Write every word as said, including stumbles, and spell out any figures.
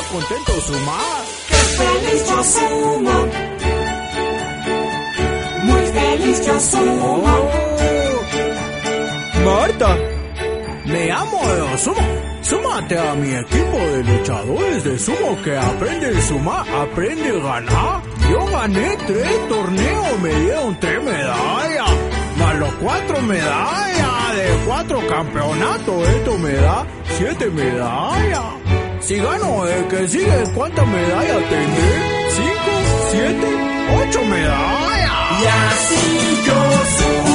contento sumar. ¡Qué feliz yo sumo! Muy feliz yo sumo. Oh. Marta, me llamo yo Sumo. Súmate a mi equipo de luchadores de sumo que aprende a sumar, aprende a ganar. Yo gané tres torneos, me dieron tres medallas, más los cuatro medallas de cuatro campeonatos. Esto me da siete medallas. Si gano el que sigue, ¿cuántas medallas tendré? ¿Cinco? ¿Siete? ¿Ocho medallas? Y así yo sumo.